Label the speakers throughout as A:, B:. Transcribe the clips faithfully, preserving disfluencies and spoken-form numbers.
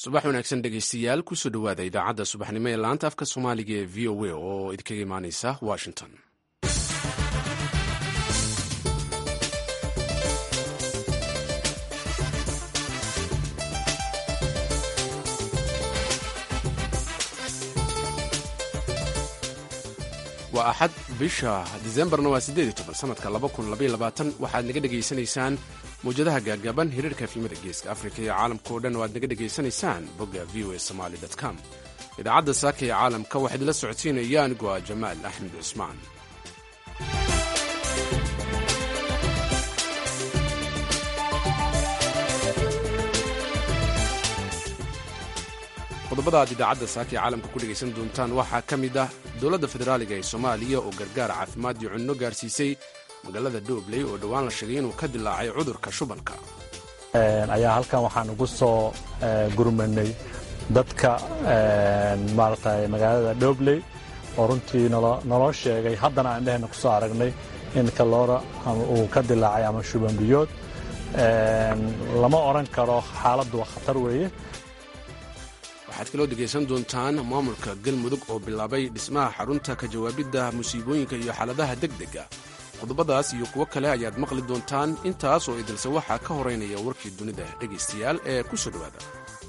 A: subax wanaagsan dhegaystayaal kusoo dhowaada idaacadda subaxnimo ee laanta afka soomaaliga ee v o a oo idinkaga imaaneysa washington. waa axad bisha disembarna waa siddeed iyo toban sanadka laba kun labaiyo labaatan waxaad naga dhegaysanaysaan mawjadaha gaagaaban hiriirka efimada geeska afrika iyo caalamka oo dhan waad naga dhegaysanaysaan bogga v o a somaali com. idaacadda saaka ee caalamka waxaa idinla socodsiinaya anigu ah jamaal axmed cusmaan. qodobada aad idaacadda saaka ee caalamka ku dhegaysan doontaan waxaa ka mid ah dowladda federaaliga ee soomaaliya oo gargaar caafimaad iyo cunno gaarsiisay magaalada doobley oo dhowaan la sheegay inuu ka dilaacay cudurka shubanka.
B: ayaa halkan waxaan ugu soo gurmanay dadka maaragtay magaalada doobley oo runtii naloo sheegay haddana aan dhehna ku soo aragnay in kaloora uu ka dilaacay ama shuban biyood. lama odhan karo xaaladdu waa khatar weeye.
A: waxaad kaloo dhegaysan doontaan maamulka galmudug oo bilaabay dhismaha xarunta ka jawaabidda musiibooyinka iyo xaaladaha degdega. qodobadaas iyo kuwo kale ayaad maqli doontaan intaas oo idilse waxaa ka horeynaya warkii dunida dhegaystayaal ee ku soo dhowaada.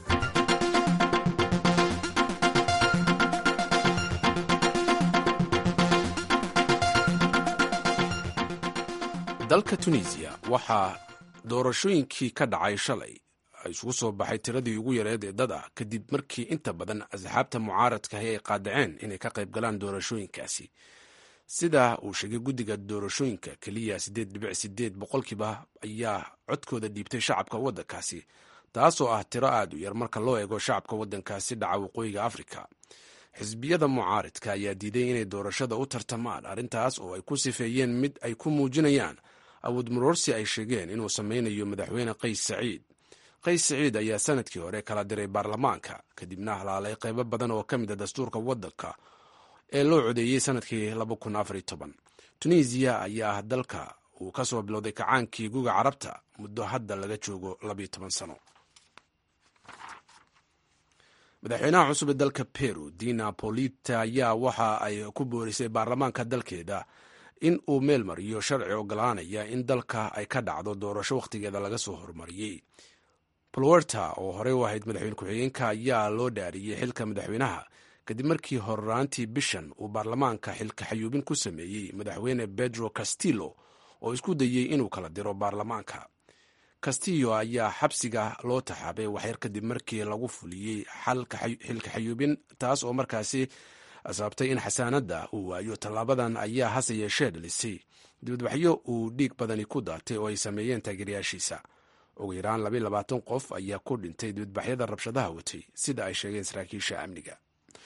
A: dalka tunisiya waxaa doorashooyinkii ka dhacay shalay isugu soo baxay tiradii ugu yareed ee dad ah kadib markii inta badan asxaabta mucaaradkahi ay qaadaceen inay ka qayb galaan doorashooyinkaasi. sida uu sheegay guddiga doorashooyinka keliya siddeed dhibic siddeed boqolkiiba ayaa codkooda dhiibtay shacabka waddankaasi, taasoo ah tiro aad u yar marka loo eego shacabka waddankaasi dhaca waqooyiga afrika. xisbiyada mucaaradka ayaa diiday inay doorashada u tartamaan, arrintaas oo ay ku sifeeyeen mid ay ku muujinayaan awood maroorsi ay sheegeen inuu samaynayo madaxweyne qays saciid. qays saciid ayaa sanadkii hore kala diray baarlamaanka kadibna halaalay qaybo badan oo ka mid a dastuurka waddanka ee loo codeeyey sanadkii laba kun afar iyo toban. tunisiya ayaa ah dalka uu ka soo bilowday kacaankii guga carabta muddo hadda laga joogo labaiyo toban sano. madaxweynaha cusub ee dalka peru dina bolita ayaa waxa ay ku boorisay baarlamaanka dalkeeda in uu meel mariyo sharci ogolaanaya in dalka ay ka dhacdo doorasho wakhtigeeda laga soo hormariyey. bolwerta oo horey u ahayd madaxweyne ku-xigeenka ayaa loo dhaariyey xilka madaxweynaha kadib markii horraantii bishan uu baarlamaanka xilka xayuubin ku sameeyey madaxweyne pedro castillo oo isku dayey inuu kala diro baarlamaanka. castillo ayaa xabsiga loo taxaabay waxyar kadib markii lagu fuliyey xilka xayuubin, taas oo markaasi sababtay in xasaanadda uu waayo. tallaabadan ayaa hase yeeshee dhalisay dibadbaxyo uu dhiig badani ku daatay oo ay sameeyeen taageerayaashiisa. ugu yaraan labaiyo labaatan qof ayaa ku dhintay dibadbaxyada rabshadaha watay sida ay sheegeen saraakiisha amniga.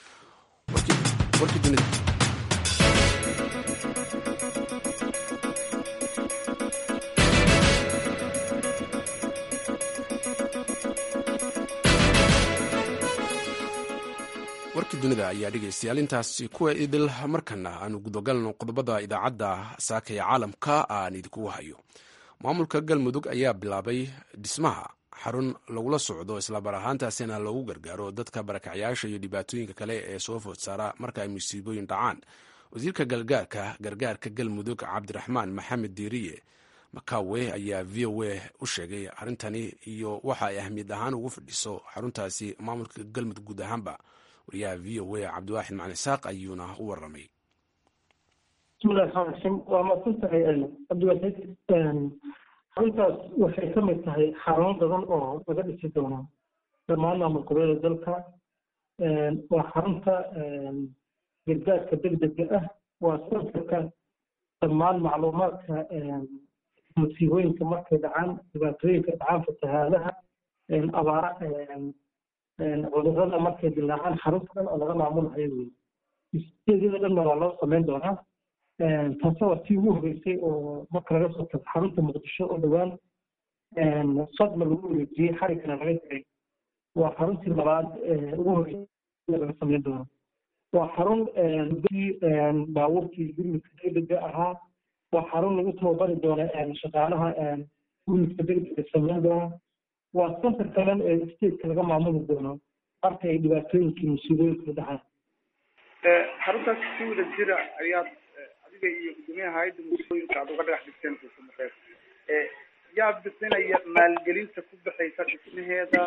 A: warkii dunida ayaa dhegaystayaal intaasi kuwa idil markana aanu gudogalno qodobada idaacadda saaka ee caalamka aan idinkugu hayo. maamulka galmudug ayaa bilaabay dhismaha xarun lagula socdo islabar ahaantaasina loogu gargaaro dadka barakacyaasha iyo dhibaatooyinka kale ee soo food saara marka ay musiibooyin dhacaan. wasiirka galgaarka gargaarka galmudug cabdiraxmaan maxamed diiriye makawe ayaa v o a u sheegay arrintani iyo waxa ay ahmiyad ahaan ugu fadhiso xaruntaasi maamulka galmudug guud ahaanba. wariyaha v o a cabdiwaaxid macalin isaaq ayuuna u waramay.
C: bismillahi raxmaan raxiim. waa mahadsantahay cabdiwaaxid. xaruntaas waxay ka mid tahay xarumo badan oo laga dhisi doono dhammaan maamul goboleeda dalka. waa xarunta gargaarka degdega ah, waa sanadka dhammaan macluumaadka musiibooyinka markay dhacaan, dhibaatooyinka dhacaan, fatahaadaha, abaara, cudurrada markay dilaacaan, xarunta dhan oo laga maamulahayo wey. isteedyada dhanna waa loo samayn doonaa. taase waa tii ugu horeysay oo marka laga soo tago xarunta muqdisho oo dhowaan sadma lagu wareejiyey xarigana laga jiray. waa xaruntii labaad ugu horeysay laga samayn doono. waa xarun mudadii baabuurkii gurmudka degdega ahaa. waa xarun lagu tababari doona shaqaalaha gurmudka degdega samayn doona. waa center kalan ee stateka laga maamuli doono marka ay dhibaatooyinkii musiibooyinka dhacaan.
D: xaruntaas si wada jira ayaad adiga iyo guddoomiyaha hay'adda musiibooyinka aad uga dhagax dhigteen kusumareed yaa bixinaya maalgelinta ku bixaysa dhismaheeda?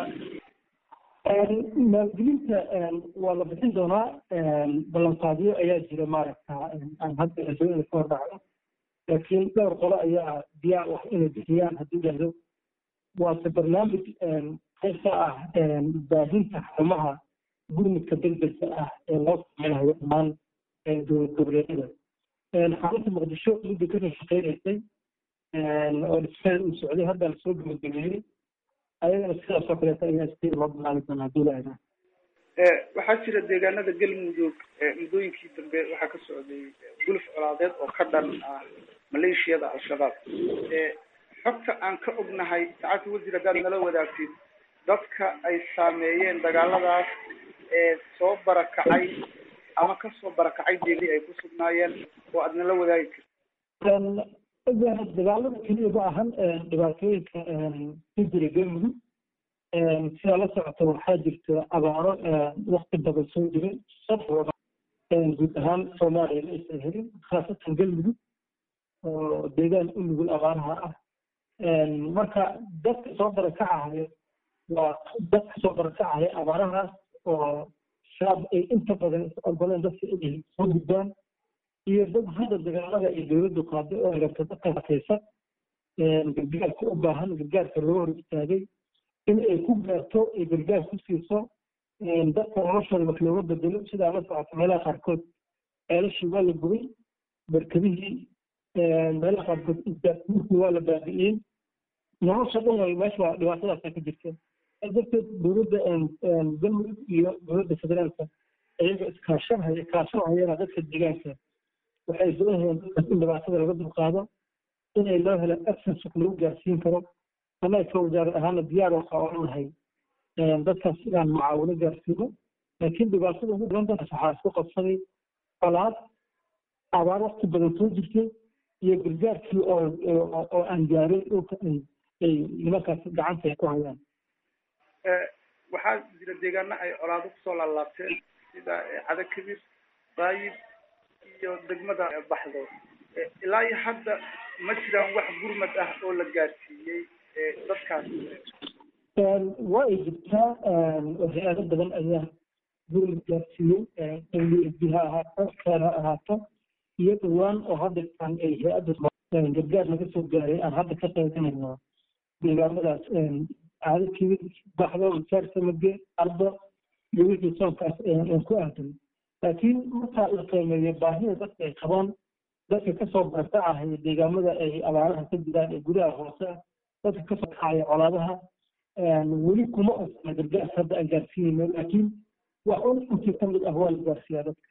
C: maalgelinta waa la bixin doonaa, ballanqaadyo ayaa jira maaragta aan hadda adduunyada ka hor dhacdo, laakiin dhowr qolo ayaa diyaar wax inay bixiyaan haddii dhahdo. waase barnaamij qayb ka ah baahinta xarumaha gurmudka degdega ah ee loo sameynayo dhammaan dowlad goboleedyada. xarunta muqdisho muddo kasoo shaqeynaysay oo dhismaheeda uu socday, hadda la soo gabagabeeyey, ayagana sidaas oo kaleeta ayaa state loo bilaabi doonaa haddii la eego.
D: waxaa jira deegaanada galmudug muddooyinkii dambe waxaa ka socday guluf colaadeed oo ka dhan ah maleeshiyada al-shabaab. xogta aan ka ognahay saacadka wasiir haddaad nala wadaagtid dadka ay saameeyeen dagaaladaas ee soo barakacay ama kasoo barakacay deegii ay ku sugnaayeen oo aad nala wadaagi
C: kartid. dagaalada keliya ma ahan dhibaatooyinka ku jira galmudug. sidaa la socota waxaa jirta abaaro wakti badan soo jiray sababooda guud ahaan soomaaliya ma aysan helin, khaasatan galmudug oo deegaan u nugul abaaraha ah. marka dadka soo barakacaya waa dadka soo barakacaya abaarahaas oo shabaab ay inta badan is ogoleen dadka inay soo gudbaan, iyo dad hadda dagaalada ay dowladdu qaaday oo rabta dadka hakaysa gargaarka u baahan, gargaarka loo hor istaagay in ay ku gaarto ay gargaar ku siiso dadka noloshooda wax looga bedelo. sidaa la socota meelaha qaarkood ceelashii waa la gubay, barkadihii meelaha qaarkood isgaarsiintii waa la baabi'iyey, nolosha dhan way meesha waa dhibaatadaasa ka jirta. darteed dowladda galmudug iyo dowladda federaalka iyaga iskaashanhaya kaashanhayana dadka deegaanka waxay doonayaan dadkaas in dhibaatada laga dulqaado, inay loo helo access lagu gaarsiin karo. annaga ka wasaarad ahaana diyaar waxaa oran lahay dadkaas inaan mucaawino gaarsiino, laakiin dhibaatada ugu badan dadkaas waxaa isku qabsaday colaad, abaar waqti badan soo jirtay, iyo gargaarkii oo oo aan gaarin dhulka ay nimankaas gacanta ay ku hayaan.
D: waxaa jira deegaano ay colaado kusoo laalaabteen sida cada kabir, daayib iyo degmada baxdo. ilaa iyo hadda ma jiraan wax gurmad ah oo la gaarsiiyey dadkaas?
C: waa ay jirtaa, hay-ado badan ayaa gurmad gaarsiiyey, w s b ha ahaato, keer ha ahaato, iyo dhawaan oo hadda aan ay hay-adda gargaar laga soo gaaray aan hadda ka qeydanayno deegaanadaas caado kibir, baxdo, saarsamage, ardo iyo wixii soonkaas aan ku aadan. laakiin markaa la qiimeeyo baahida dadka ay qabaan, dadka kasoo barakacaya deegaamada ay abaaraha ka jiraan ee gudaha hoose ah, dadka kasoo kacaya colaadaha, weli kuma osana gargaarka hadda aan gaarsiinayno, laakiin wax un intii ka mid ah waa la gaarsiiyaa dadka.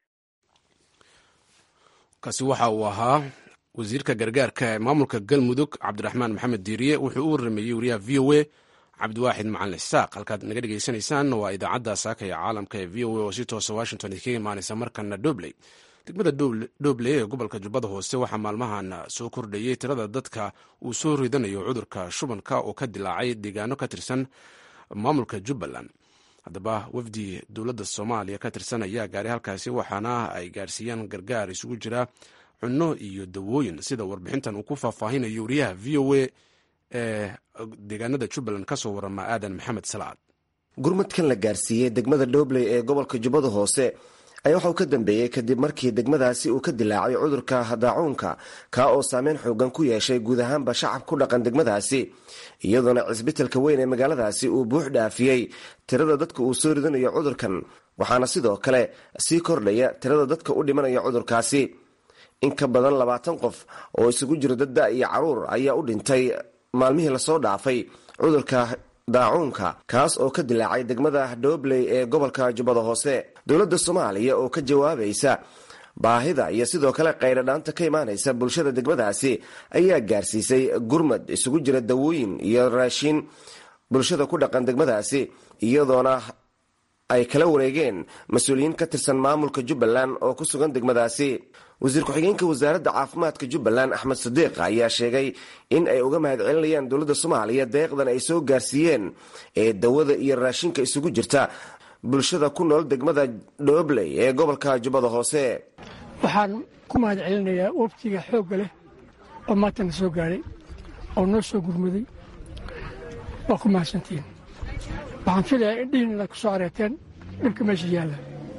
A: kaasi waxa uu ahaa wasiirka gargaarka ee maamulka galmudug cabdiraxmaan maxamed diiriye. wuxuu u warameeyey wariyaha v o a cabdiwaaxid macalin isaaq. halkaad naga dhegaysanaysaan waa idaacadda saaka ee caalamka ee v o a oo si toosa washington kaga imaanaysa markana dobley. degmada dobley ee gobolka jubbada hoose waxaa maalmahan soo kordhayey tirada dadka uu soo ridanayo cudurka shubanka oo ka dilaacay deegaano ka tirsan maamulka jubbaland. haddaba wafdi dowladda soomaaliya ka tirsan ayaa gaaray halkaasi, waxaana ay gaarsiiyaan gargaar isugu jira cunno iyo dawooyin, sida warbixintan uu ku faahfaahinayo wariyaha v o a ee deegaanada jubbaland kasoo warama aadan maxamed salaad.
E: gurmadkan la gaarsiiyey degmada dobley ee gobolka jubbada hoose ayaa waxa uu ka dambeeyey kadib markii degmadaasi uu ka dilaacay cudurka daacuunka, kaa oo saameyn xoogan ku yeeshay guud ahaanba shacab ku dhaqan degmadaasi, iyadoona cisbitalka weyn ee magaaladaasi uu buux dhaafiyey tirada dadka uu soo ridanayo cudurkan, waxaana sidoo kale sii kordhaya tirada dadka u dhimanaya cudurkaasi. in ka badan labaatan qof oo isugu jira dadda iyo caruur ayaa u dhintay maalmihii lasoo dhaafay cudurka daacuunka, kaas oo ka dilaacay degmada dobley ee gobolka jubbada hoose. dowladda soomaaliya oo ka jawaabaysa baahida iyo sidoo kale qayradhaanta ka imaanaysa bulshada degmadaasi ayaa gaarsiisay gurmad isugu jira dawooyin iyo raashin bulshada ku dhaqan degmadaasi, iyadoona ay kala wareegeen mas-uuliyiin ka tirsan maamulka jubbaland oo ku sugan degmadaasi. wasiir ku-xigeenka wasaaradda caafimaadka jubbaland axmed sadiiq ayaa sheegay in ay uga mahad celinayaan dowladda soomaaliya deeqdan ay soo gaarsiiyeen ee dawada iyo raashinka isugu jirta bulshada ku nool degmada dhoobley ee gobolka jubbada hoose.
F: waxaan ku mahad celinayaa waftiga xoogga leh oo maantana soo gaadhay oo noo soo gurmaday. waa ku mahadsantiin. waxaan filayaa in dhihinna ku soo areerteen dhibka meesha yaalla.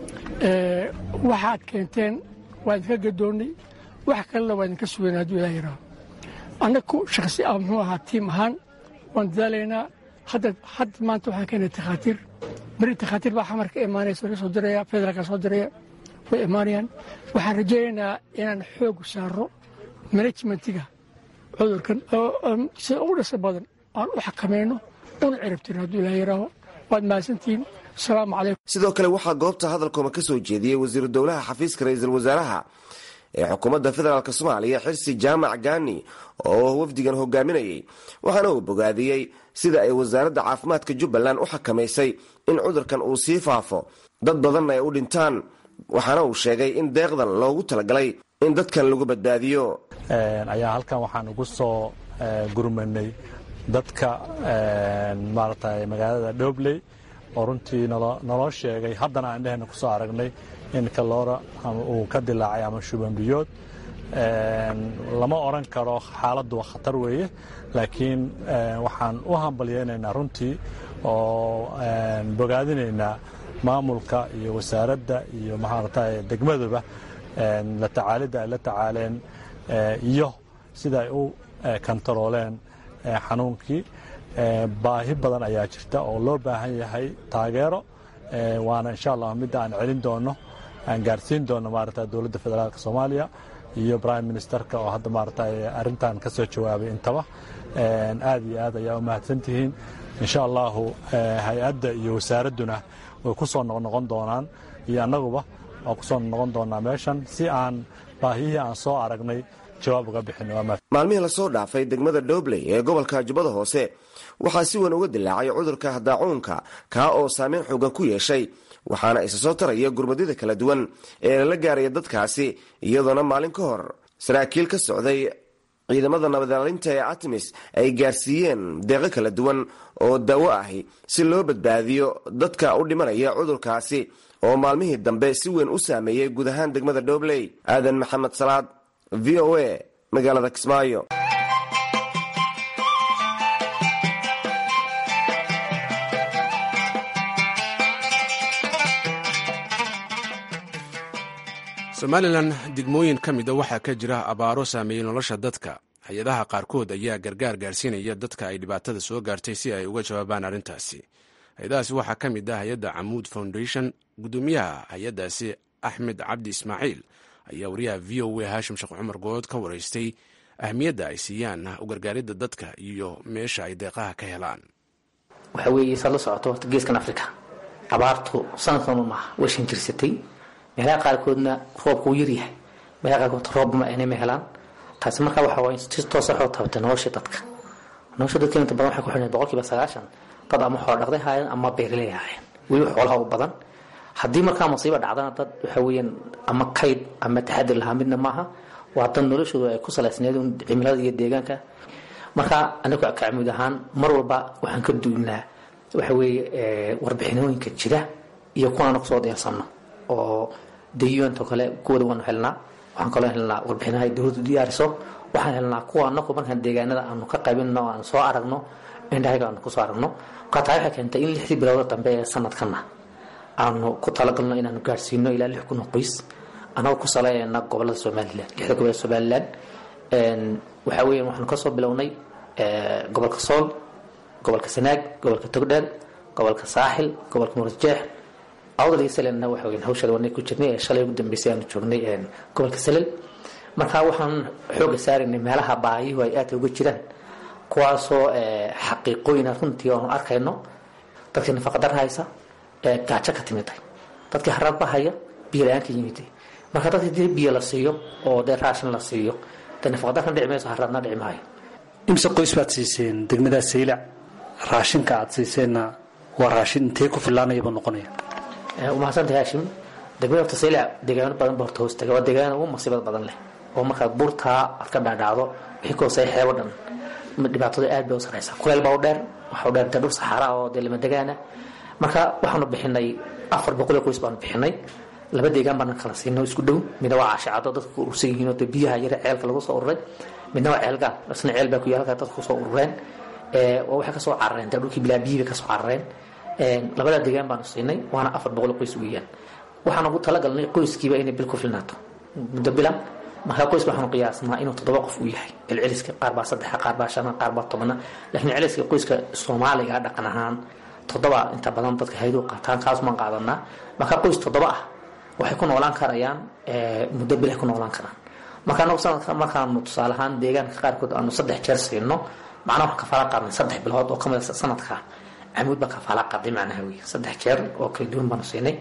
F: waxaad keenteen waa idinka gadoonnay, wax kalena waa idinka sugayn hadduu ilaah yidhaaho. annagu shakhsi ah muxuu ahaa tiim ahaan waan dadaalaynaa. hadda hadda maanta waxaan keenay takhaatiir. beri takhaatiir baa xamarka imaanaysa laga soo diraya, federaalka soo diraya, way imaanayaan. waxaan rajaynaynaa inaan xoog saaro manajmentiga cudurkan sida ugu dhasa badan aan u xakamayno una ciribtirin hadduu ilaah yidhaaho. waad mahadsantihiin. asalaamu calaykum.
E: sidoo kale waxaa goobta hadalkooma ka soo jeediyey wasiiru dowlaha xafiiska ra-iisul wasaaraha ee xukuumadda federaalk soomaaliya xirsi jaamac gaani oo wafdigan hogaaminayay. waxaana uu bogaadiyey sida ay wasaaradda caafimaadka jubbaland u xakamaysay in cudurkan uu sii faafo, dad badanna ay u dhintaan. waxaana uu sheegay in deeqdan loogu talagalay in dadkan lagu badbaadiyo.
B: ayaa halkan waxaan ugu soo gurmanay dadka maaragtay magaalada dhoobley oo runtii naloo sheegay haddana aan dhehena ku soo aragnay in kaloora uu ka dilaacay ama shuban biyood. lama oran karo xaaladdu waa khatar weeye, laakiin waxaan u hambalyeynaynaa runtii oo bogaadinaynaa maamulka iyo wasaaradda iyo maaragtay degmaduba la tacaalidda ay la tacaaleen iyo sida ay u kantarooleen xanuunkii. baahi badan ayaa jirta oo loo baahan yahay taageero, waana insha allah midda aan celin doono aan gaarsiin doono maaragtay dowladda federaalk soomaaliya iyo prime ministerka oo hadda maaragtay arrintan ka soo jawaabay intaba. aad iyo aad ayaa u mahadsantihiin. insha allahu hay-adda iyo wasaaradduna way ku soo noqnoqon doonaan iyo annaguba waa ku soo noqon doonaa meeshan si aan baahiyihii aan soo aragnay jawaab uga bixino.
E: maalmihii lasoo dhaafay degmada dhoobley ee gobolka jubbada hoose waxaa si weyn uga dilaacay cudurka daacuunka kaa oo saameyn xoogan ku yeeshay, waxaana isa soo taraya gurmadyada kala duwan ee lala gaaraya dadkaasi, iyadoona maalin ka hor saraakiil ka socday ciidamada nabadilaalinta ee artemis ay gaarsiiyeen deeqo kala duwan oo daawo ahi si loo badbaadiyo dadka u dhimanaya cudurkaasi oo maalmihii dambe si weyn u saameeyey guud ahaan degmada dhoobley. aadan maxamed salaad, v o a, magaalada kismaayo.
A: somalilan degmooyin ka mida waxaa ka jira abaaro saameeyey nolosha dadka. hay-adaha qaarkood ayaa gargaar gaarsiinaya dadka ay dhibaatada soo gaartay si ay uga jawaabaan arrintaasi. hay-adahaasi waxaa ka mid ah hay-adda camuud foundation. guddoomiyaha hay-addaasi axmed cabdi ismaaciil ayaa wariyaha v o a haashim sheekh cumar good ka waraystay ahmiyadda ay siiyaan u gargaaridda dadka iyo meesha ay deeqaha ka helaan.
G: waxa weeye sa la socoto horta geeskan afrika abaartu sanadkan maaha way shan jirsatay. meelaha qaarkoodna roobku uu yaryahay, meelaha qaarkood roob ma aynay ma helaan. taasi markaa waxa waa si toos ah oo taabtay nolosha dadka. nolosha dadka inta badan waxay ku xidhan boqolkiiba sagaashan dad ama xoolo dhaqday haayeen ama beeraley haayeen, weli xoolaha u badan. haddii markaa musiibo dhacdana dad waxa weeyaan ama kayd ama taxadir lahaa midna maaha, waa dad noloshoodu ay ku salaysneed cimilada iyo deegaanka. marka anagu kacmud ahaan mar walba waxaan ka duulnaa waxa weeye warbixinooyinka jira iyo kuwaana kusoo diyaarsano oo dayuunta kale kuwada waan helnaa. waxaan kaloo helnaa warbixinaha dowladdu diyaariso. waxaan helnaa kuwa anagu markaan deegaanada aanu ka qaybinno aan soo aragno indhahaga aanu kusoo aragno. marka taa waxay keentay in lixdii bilood dambe ee sanadkana aanu ku talagalno inaanu gaarsiino ilaa lix kun oo qoys anagoo ku saleeyna gobolada somalilan lixda gobolada somalilan. waxa weeyaan waxaanu ka soo bilownay gobolka sool, gobolka sanaag, gobolka togdheer, gobolka saaxil, gobolka murjeex, awdal iyo salelna waxa weeyaan hawshada wanay ku jirnay. shalay ugu dambeysay aanu joognay gobolka salel. marka waxaan xooga saaraynay meelaha baahiyu ay aad uga jiraan, kuwaasoo xaqiiqooyin runtii aanu arkayno dadkii nafaqadar haysa ee gaajo ka timiday, dadkii haraad ba haya, biyo la-aan ka yimiday. marka dadkii dee biyo la siiyo oo dee raashin la siiyo dee nafaqadarkan dhici mayso, haraadna dhici maayo.
H: imse qoys baad siiseen degmadaas saylac? raashinka aad siiseenna waa raashin intee ku filaanayaba noqonaya?
G: umahadsantahay haashim degmada horta saylac deegaano badan ba horta hoos taga waa deegaano ugu masiibad badan leh oo markaad buurtaa aad ka dhaadhacdo wixii ka hooseeya xeebo dhan dhibaatada aad bay u saraysaa kuleel baa u dheer waxa u dheer dee dhul saxaara oo dee lama degaana marka waxaanu bixinay afar boqol oo qoys baanu bixinay laba deegaan baan kala siinay isku dhow midna waa caashacado dadku ku urursan yihiin oo dee biyaha yara ceelka lagu soo ururay midna waa ceelgaal isna ceel baa ku yaal halka dadku ku soo urureen ee oo waxa ka soo carareen dee dhulkii bilaa biyo ka soo carareen ee labada deegaan baanu siinay waana afar boqol oo qoys weeyaan waxaan ugu talagalnay qoyskiiba inay bil ku filnaato muddo bilan marka qoys waxaan qiyaasnaa inuu toddoba qof uu yahay celceliska qaar baa saddex qaar baa shan qaar baa toban laakiin celceliska qoyska Soomaaliga dhaqan ahaan toddoba inta badan dadka hay'ado qaataan kaas ma qaadanaa marka qoys toddoba ah waxay ku noolaan karayaan ee muddo bil ku noolaan karaan marka anagu sanadka markaan tusaale ahaan deegaanka qaarkood aanu saddex jeer siino macnaha ka fara qaadnay saddex bilood oo kamid ah sanadka amuud ba ka fara qaaday macnaha weey saddex jeer oo kala duwan baan siinay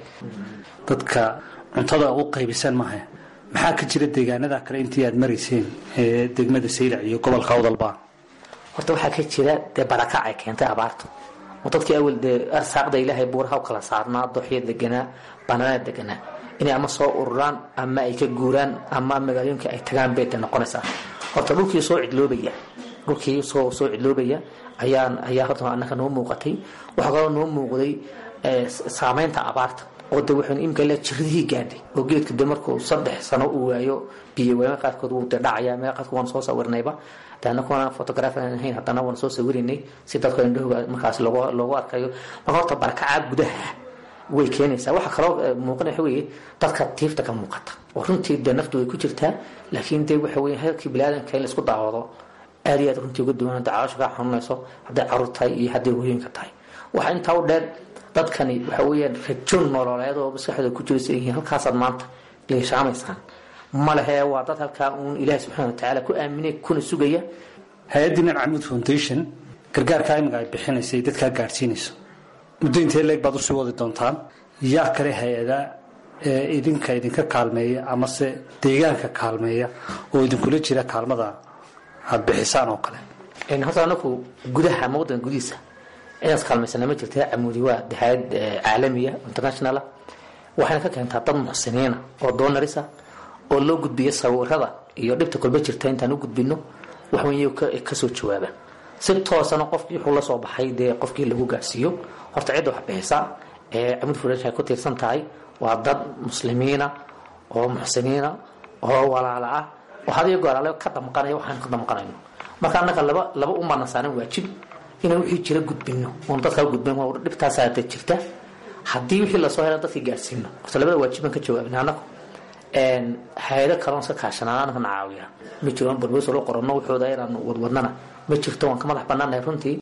H: dadka cuntada u qaybisaan maahay maxaa ka jira deegaanada kale intii aad marayseen ee degmada Saylac iyo gobolka Awdalba
G: horta waxa ka jira de baraka ay keentay abaartu dadkii awal de arsaaqda Ilaahay buuraha u kala saarnaa doxiyada deganaa banana deganaa inay ama soo ururaan ama ay ka guuraan ama magaalooyinka ay tagaan beed noqonaysa horta dhulkii soo cidloobaya dhulkii soo soo cidloobaya ayaan ayaa horta annaka noo muuqatay waxa kale noo muuqday saameynta abaarta oo de waxaan imka la jiridii gaadhay oo geedka de markuu saddex sano uu waayo biyo weyn qaarkood uu dhacaya meel qaarkood waan soo sawirnayba taana kuna photographer ahayn hadana waan soo sawirinay si dadku indhahooda markaas loogu loogu arkayo marka horta barakaca gudaha way keenaysaa waxa kale muuqanaya weeye dadka tiifta ka muuqata oo runtii de naftu way ku jirtaa laakiin de waxa weeye halkii bilaadanka in la isku daawado aad iyo aad runtii ugu duwan dacaasho ka xanuunayso hadday carruurtahay iyo hadday hooyinka tahay waxa intaa u dheer dadkani waxa weeyaan rajoon nololeed oo maskaxda ku jiraysa yihiin halkaasaad maanta leeshaamaysan malahe waa dad halkaa uun Ilaahay subxaanahu wa ta'aala ku aaminay kuna sugaya
H: hay'adda Camud Foundation gargaarka ay magac bixinaysay dadka gaarsiinayso muddo intee leeg baad u soo wadi doontaan yaa kale hay'ada ee idinka idinka kaalmeeya ama se deegaanka kaalmeeya oo idinkula jira kaalmada had bixisaan oo kale
G: in hadda anaku gudaha mawdan gudiisa inaas kaalmaysan ma jirtaa Camudi waa hay'ad caalamiya international waxaana ka keentaa dad muxsiniina oo doonarisa oo loo gudbiyo sawirada iyo dhibta kulba jirta intaan u gudbino wax weyn ka soo jawaaba si toosan qofkii wuxuu la soo baxay de qofkii lagu gaarsiiyo horta cid wax bixisa ee Camud Foundation ku tiirsan tahay waa dad muslimiina oo muxsiniina oo walaala ah oo hadiyo goorale ka damqanayo waxaan ka damqanayno marka annaka laba laba u manasaanan waajib inay wixii jira gudbino oo dadka gudbin oo dhibtaas ay jirta hadii wixii la soo helay dadka gaarsiino horta labada waajiban ka jawaabnaa annaka een hay'ado kale oo kaashanaan ka caawiya ma jiraan barbaarso loo qorno wuxuu daayiraan wadwadnana ma jirto waan ka madax banaanahay runtii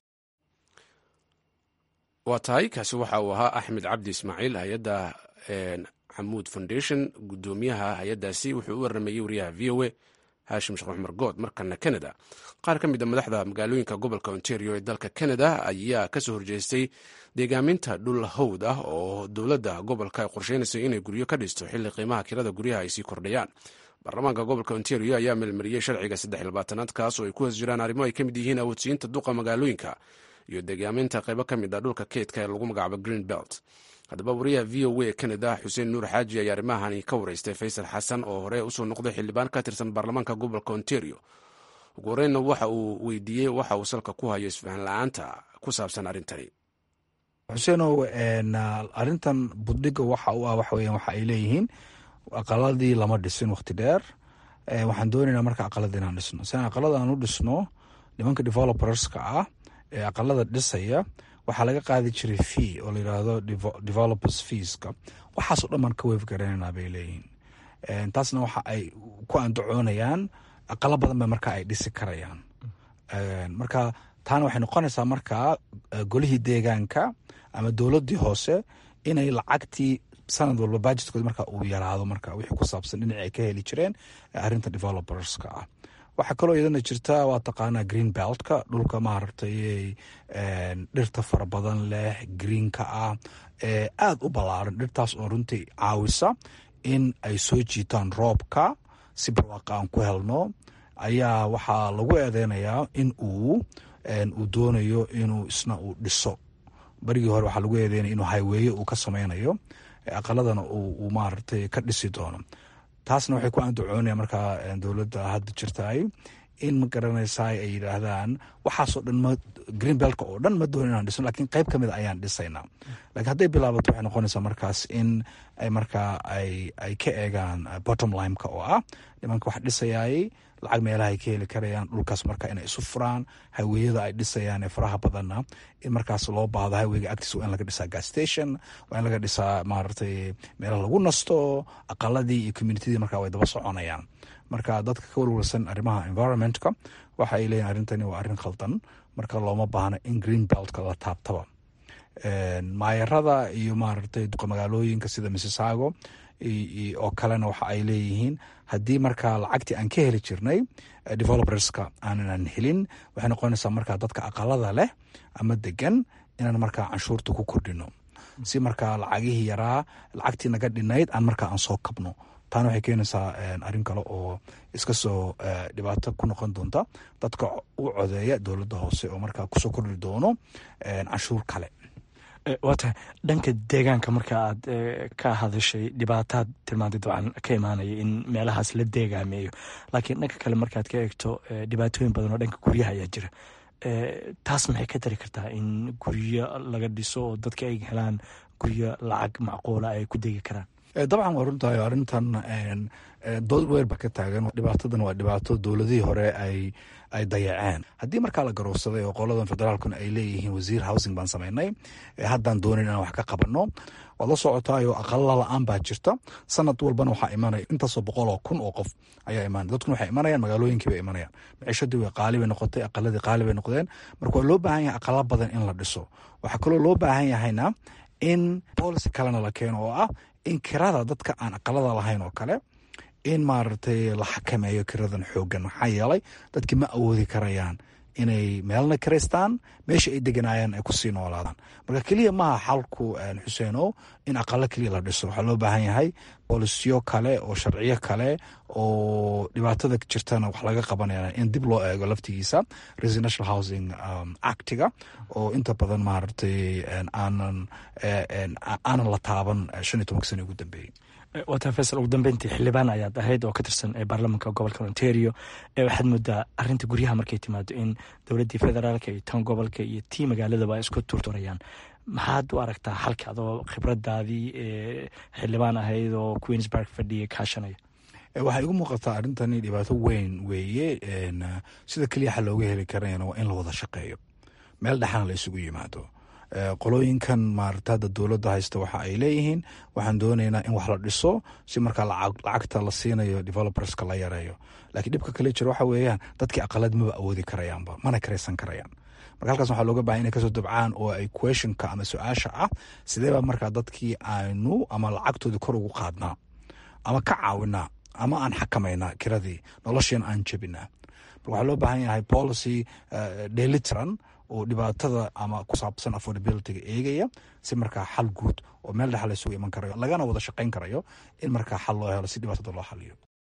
A: waa tahay kaasi waxa uu ahaa Axmed Cabdi Ismaaciil hay'adda Camud Foundation gudoomiyaha hay'adaasi wuxuu u warramayay wariyaha V O A Haashim Sheekh Umar Good markana Canada qaar ka mid ah madaxda magaalooyinka gobolka Ontario ee dalka Canada ayaa ka soo horjeestay deegaaminta dhul hawd ah oo dowladda gobolka ay qorsheynayso inay guryo ka dhisto xilli qiimaha kirada guryaha ay sii kordhayaan baarlamaanka gobolka Ontario ayaa meelmariyay sharciga saddex iyo labaatanaad kaas oo ay ku hoos jiraan arrimo ay ka mid yihiin awoodsiinta duqa magaalooyinka iyo deegaaminta qaybo ka mid ah dhulka keydka ee lagu magacaabo Green Belt haddaba wariyaha V O A Canada Xuseen Nuur Xaaji ayaa arrimahani ka wareystay Faysal Xasan oo hore u soo noqday xildhibaan ka tirsan baarlamaanka gobolka Ontario ugu horreynna waxa uu weydiiyey waxa uu salka ku hayo isfahan la'aanta ku saabsan arrintani
I: xuseenow arrintan budhiga waxa u ah waxa weeyaan waxa ay leeyihiin aqaladii lama dhisin waqti dheer waxaan doonaynaa marka aqalada inaan dhisno si aan aqalada aan u dhisno nimanka developerska ah ee aqalada dhisaya waxaa laga qaadi jiray fee oo la yidhaahdo developers feeska waxaasoo dhan baan ka weefgaranaynaa bay leeyihiin taasna waxa ay ku andacoonayaan aqalo badan ba marka ay dhisi karayaan marka taana waxay noqonaysaa markaa golihii deegaanka ama dowladdii hoose inay lacagtii sanad walba bajetkood marka uu yaraado marka wixii ku saabsan dhinaci ay ka heli jireen arrinta developerska ah waxaa kaloo iyadana jirta waa taqaanaa green beltka dhulka maaragtay dhirta fara badan leh greenka ah aada u ballaaran dhirtaas oo runtii caawisa in ay soo jiitaan roobka si barwaaqa aan ku helno ayaa waxaa lagu eedeynayaa in uu uu doonayo inuu isna uu dhiso barigii hore waxaa lagu eedeynaya inuu highweeye uu ka sameynayo aqaladana uu maaragtay ka dhisi doono. taasna waxay ku andacoonaya markaa dowladda hadda jirtaay in ma garanaysaa ay yidhaahdaan waxaasoo dhan ma greenbeltka oo dhan ma doonin inaan dhisno lakiin qayb ka mid ayaan dhisaynaa. lakiin hadday bilaabato waxay noqonaysaa markaas in ay markaa ay ay ka eegaan bottom limeka oo ah nimanka wax dhisayaayey lacag meelaha ay ka heli karayaan dhulkaas marka inay isu furaan highweyada ay dhisayaan ee faraha badanna in markaas loo baahdo highweyga agtiisa waa in laga dhisaa gas station, waa in laga dhisaa maaragtay meelaha lagu nasto, aqaladii iyo communitydii markaa way daba soconayaan. marka dadka ka warwarsan arrimaha environmentka waxa ay leeyihin arrintani waa arrin khaldan, marka looma baahna in green beltka la taabtaba. maayarada iyo maaragtay duqa magaalooyinka sida Mississauga oo kalena waxa ay leeyihiin haddii markaa lacagtii aan ka heli jirnay developerska aanan helin waxay noqonaysaa markaa dadka aqalada leh ama degan inaan markaa canshuurta ku kordhino si markaa lacagihii yaraa lacagtii naga dhinayd aan markaa aan soo kabno. taana waxay keenaysaa arrin kale oo iska soo dhibaato ku noqon doonta dadka u codeeya dowladda hoose oo markaa kusoo kordhi doono canshuur kale.
J: waata dhanka deegaanka marka aad ka hadashay dhibaataad tilmaantay dabcan ka imaanaya in meelahaas la deegaameeyo, laakiin dhanka kale markaad ka eegto dhibaatooyin badan oo dhanka guryaha ayaa jira. taas maxay ka tari kartaa in guryo laga dhiso oo dadka ay helaan guryo lacag macquula ay ku degi karaan?
I: dabcan waa runtahay arrintan dood weer ba ka taagan. dhibaatadan waa dhibaato dowladihii hore ay ay dayaceen. haddii markaa la garoorsaday oo qoladan federaalkuna ay leeyihiin wasiir housing baan samaynay haddaan doonin inaan wax ka qabanno, waad la socotaayoo aqala la-aan baa jirta. sanad walbana waxaa imanaya intaasoo boqol oo kun oo qof ayaa imaanaya. dadkuna waxay imanayaan magaalooyinkii bay imanayaan, maciishadii way qaali bay noqotay, aqaladii qaali bay noqdeen. marka waa loo baahan yahay aqala badan in la dhiso. waxaa kaloo loo baahan yahayna in policy kalena la keeno oo ah in kirada dadka aan aqalada lahayn oo kale in maaragtay la xakameeyo kiradan xoogan. maxaa yeelay dadkii ma awoodi karayaan inay meelna kiraystaan, meesha ay deganaayaan ay kusii noolaadaan. marka keliya maaha xalku xuseenow in aqalo keliya la dhiso. waxaa loo baahan yahay boolisiyo kale oo sharciyo kale oo dhibaatada jirtana wax laga qabanaya in dib loo eego laftigiisa residential housing actiga oo inta badan maaragtay aanan aanan la taaban shan iyo tobanka sano ugu dambeeyey.
J: waatan faysal, ugu dambeyntii xildhibaan ayaad ahayd oo ka tirsan baarlamaanka gobolka Ontario. waxaad moodaa arrinta guryaha markay timaado in dowladdii federaalka iyo tan gobolka iyo tii magaaladaba ay isku turturayaan. maxaad u aragtaa xalka adoo khibradaadii xildhibaan ahayd oo Queensburg fadhiya kaashanaya?
I: waxay igu muuqataa arrintani dhibaato weyn weeye. sida keliya xal looga heli karayana waa in la wada shaqeeyo, meel dhexana la isugu yimaado. qolooyinkan maaragta hadda dowladda haysta waxa ay leeyihiin waxaan doonaynaa in wax la dhiso si markaa lacagta la siinayo developerska la yareeyo. laakiin dhibka kale jira waxa weeyaan dadkii aqalad maba awoodi karayaanba, mana karaysan karayaan. marka halkaas waxaa looga bahan inay kasoo dabcaan oo ay questionka ama su-aasha ah sideeba markaa dadkii aanu ama lacagtoodii kor ugu qaadnaa ama ka caawinaa ama aan xakamaynaa kiradii noloshiina aan jebinaa. marka waxaa loo baahan yahay policy dheelitiran oo dhibaatada ama ku saabsan affordabilityga eegaya si markaa xal guud oo meel dhexa la isugu iman karayo lagana wada shaqayn karayo in markaa xal loo helo si dhibaatada loo xaliyo.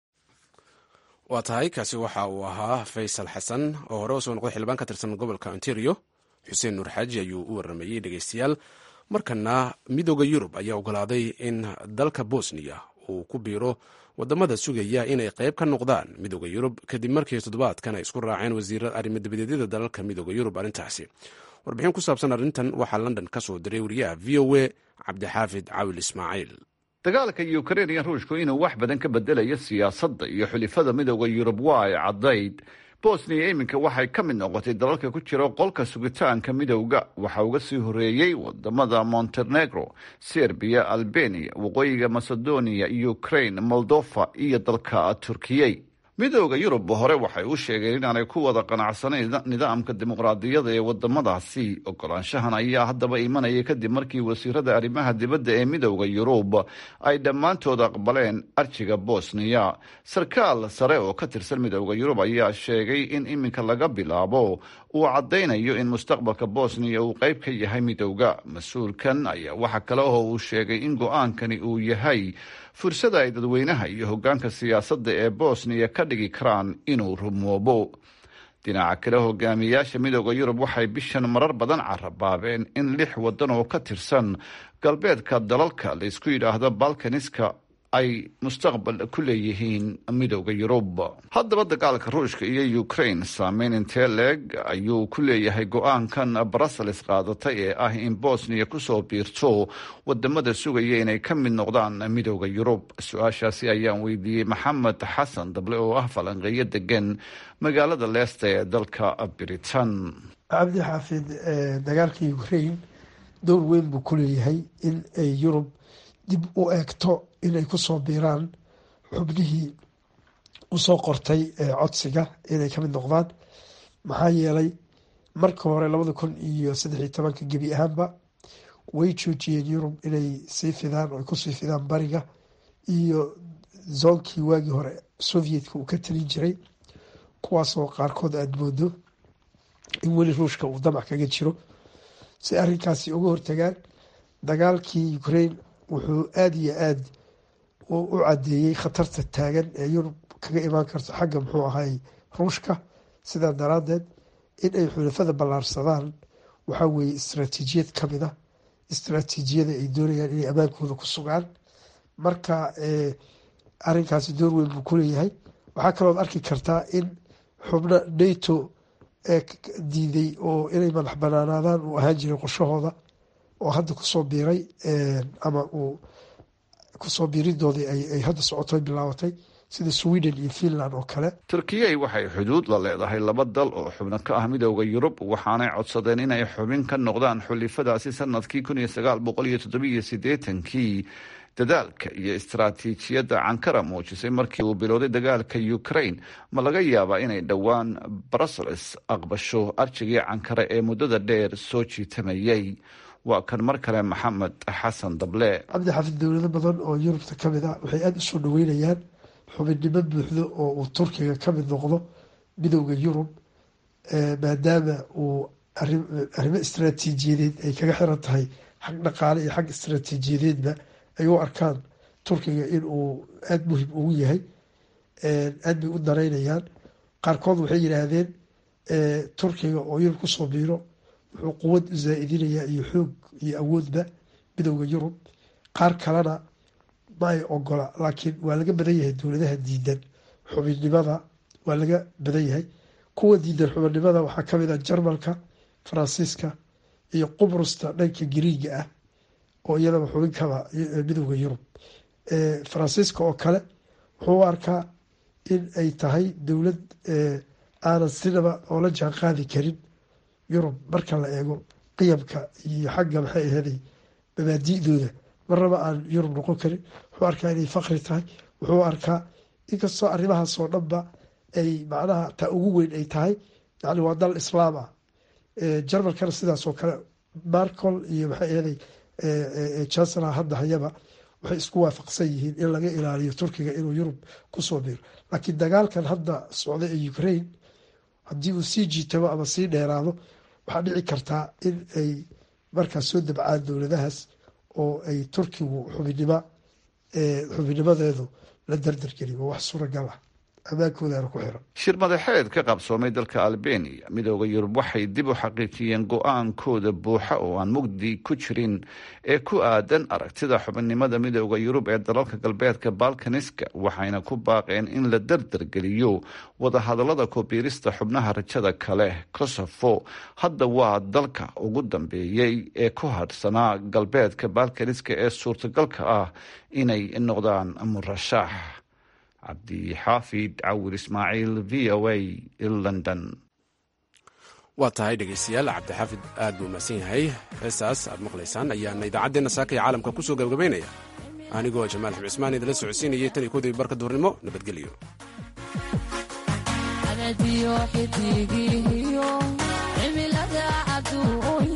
A: waa tahay kaasi waxa uu ahaa Faysal Xasan oo hore usoo noqday xildhibaan ka tirsan gobolka Ontario. Xuseen Nuur Xaaji ayuu u waramayey dhegeystayaal. markana midooda Yurub ayaa ogolaaday in dalka Bosnia uu ku biiro wadamada sugaya inay qayb ka noqdaan midooda Yurub kadib markii toddobaadkan ay isku raaceen wasiirada arrimaha dibadda dalalka midooda Yurub arrintaasi. warbixin ku saabsan arrintan waxaa London ka soo diray wariyaha V O A Cabdixaafid Caawil Ismaaciil.
K: dagaalka Ukraine iyo Ruushku inuu wax badan ka bedelayo siyaasadda iyo xulifada midooda Yurub waa ay caddayd. Bosnia iminka waxay ka mid noqotay dalalka ku jira qolka sugitaanka midowga. waxa uga sii horeeyey wadamada Montenegro, Serbia, Albania, waqooyiga Macedonia, Ukraine, Moldova iyo dalka Turkiye. midowda Yurub hore waxay u sheegeen inaanay ku wada qanacsanayn nidaamka dimuqraadiyadda ee wadamadaasi. ogolaanshahan ayaa haddaba imanaya kadib markii wasiirada arrimaha dibadda ee midowda Yurub ay dhammaantood aqbaleen arjiga Bosnia. sarkaal sare oo ka tirsan midowda Yurub ayaa sheegay in iminka laga bilaabo uu caddaynayo in mustaqbalka Bosnia uu qayb ka yahay midowga. mas-uulkan ayaa waxa kale oo uu sheegay in go-aankani uu yahay fursada ay dadweynaha iyo hoggaanka siyaasadda ee Bosnia ka dhigi karaan inuu rumoobo. dhinaca kale hogaamiyayaasha midooda yurub waxay bishan marar badan carabaabeen in lix wadan oo ka tirsan galbeedka dalalka la isku yidhaahdo balkaniska ay mustaqbal ku leeyihiin midooda yurub. haddaba dagaalka ruushka iyo ukraine saameyn intee leeg ayuu ku leeyahay go-aankan brussels qaadatay ee ah in bosnia kusoo biirto wadamada sugaya inay ka mid noqdaan midooda yurub? su-aashaasi ayaan weydiiyey maxamed xasan dable oo ah falanqeeyo degan magaalada leesta ee dalka britain.
L: cabdi xaafid, dagaalka ukraine door weyn buu ku leeyahay in ay yurub dib u eegto inay kusoo biiraan xubnihii usoo qortay codsiga inay kamid noqdaan. maxaa yeelay marka hore labada kun iyo saddex iyo tobanka gebi ahaanba way joojiyeen yurub inay sii fidaan oo ay kusii fidaan bariga iyo zoonkii waagii hore sovietka uu ka talin jiray, kuwaasoo qaarkood aada moodo in weli ruushka uu damac kaga jiro. si arrinkaasi uga hortagaan, dagaalkii ukraine wuxuu aada iyo aada u cadeeyey khatarta taagan ee yurub kaga imaan karto xagga muxuu ahay ruushka. sidaa daraadeed in ay xulafada ballaarsadaan waxaa weeye istaraatiijiyad kamid ah istaraatiijiyada ay doonayaan inay ammaankooda ku sugaan. marka arrinkaasi door weyn buu ku leeyahay. waxaa kalooad arki kartaa in xubno nato diiday oo inay madax banaanaadaan uu ahaan jiray qorshahooda oo hadda kusoo biiray ama uu kusoo biiridoodii ay hadda socoto bilaabatay sida sweden iyo finland oo kale.
K: turkiyay waxay xuduud la leedahay laba dal oo xubno ka ah midooda yurub, waxaanay codsadeen inay xubin ka noqdaan xulifadaasi sanadkii kun iyo sagaal boqol iyo toddobiyo siddeetankii. dadaalka iyo istaraatiijiyadda cankara muujisay markii uu bilowday dagaalka ukraine ma laga yaabaa inay dhowaan brussels aqbasho arjigii cankara ee muddada dheer soo jiitamayay? waa kan mar kale maxamed xasan dable.
L: cabdi xafid, dowlado badan oo yurubta kamid ah waxay aada usoo dhaweynayaan xubinnimo buuxdo oo uu turkiga kamid noqdo midooda yurub, maadaama uu arrimo istaraatiijiyadeed ay kaga xiran tahay xag dhaqaale iyo xag istaraatiijiyadeedba ay u arkaan turkiga in uu aada muhim ugu yahay. aada bay u daraynayaan. qaarkood waxay yidhaahdeen turkiga oo yurub kusoo biiro wuxuu quwad u zaa-idinayaa iyo xoog iyo awoodba midooda yurub. qaar kalena ma ay ogola, laakiin waa laga badan yahay dowladaha diidan xubinnimada, waa laga badan yahay. kuwa diidan xubinnimada waxaa kamid ah jarmalka, faransiiska iyo qubrusta dhanka giriiga ah oo iyadaba xubin kaba midooda yurub. faransiiska oo kale wuxuu u arkaa in ay tahay dowlad aanan sinaba oo la jaan qaadi karin yurub marka la eego qiyamka iyo xagga maxay ahaday mabaadi'dooda, marnaba aan yurub noqon karin. wuxuu arkaa inay faqri tahay. wuxuu arkaa inkastoo arrimahaasoo dhanba ay macnaha taa ugu weyn ay tahay yani waa dal islaam ah. jarmalkana sidaas oo kale marcol iyo maxay ahaday chancellor hadda hayaba waxay isku waafaqsan yihiin in laga ilaaliyo turkiga inuu yurub kusoo biiro. laakiin dagaalkan hadda socda ee ukraine haddii uu sii jiitamo ama sii dheeraado waxaa dhici kartaa in ay markaas soo dabcaan dowladahaas oo ay turkigu xubinnimo xubinnimadeedu la dardargeliy. waa wax suuragal ah, ammaankoodaana ku xiran.
K: shir madaxeed ka qabsoomay dalka albania, midooda yurub waxay dib u xaqiijiyeen go-aankooda buuxa oo aan mugdi ku jirin ee ku aadan aragtida xubinnimada midooda yurub ee dalalka galbeedka balkaniska, waxayna ku baaqeen in la dardargeliyo wadahadalada kubiirista xubnaha rajada kale. kosovo hadda waa dalka ugu dambeeyey ee ku hadhsanaa galbeedka balkaniska ee suurtagalka ah inay noqdaan murashax. cabdixaafid cawir ismaaciil, v o a, london.
A: waa tahay dhegaystayaal, cabdixaafid aad buu mahadsan yahay. heestaas aad maqlaysaan ayaana idaacaddeenna saaka ee caalamka ku soo gabagabaynaya. anigoo jamaal xib cismaan idinla socodsiinayay tan iyo kodii barka duhurnimo. nabadgelyo.
M: xidigiyo cimilada caduun